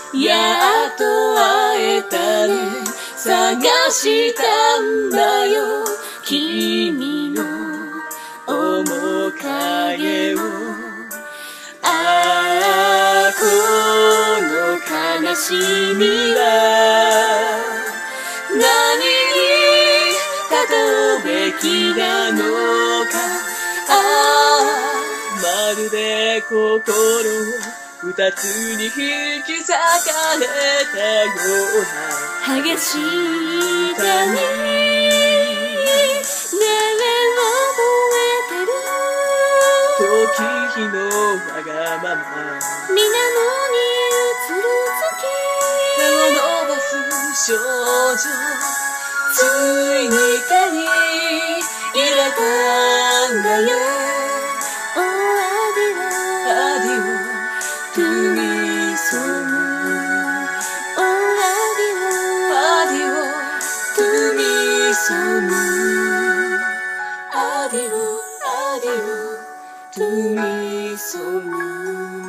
やっと会えたね。探したんだよ君の面影を。ああこの悲しみは何に例うべきなのか。ああまるで心二つに引き裂かれたような激しい痛みねえ覚えてる。時のわがまま水面に映る月手を伸ばす少女ついに手に入れたんだよ。Tu mi sono, oh addio, tu mi sono, addio, tu mi sono.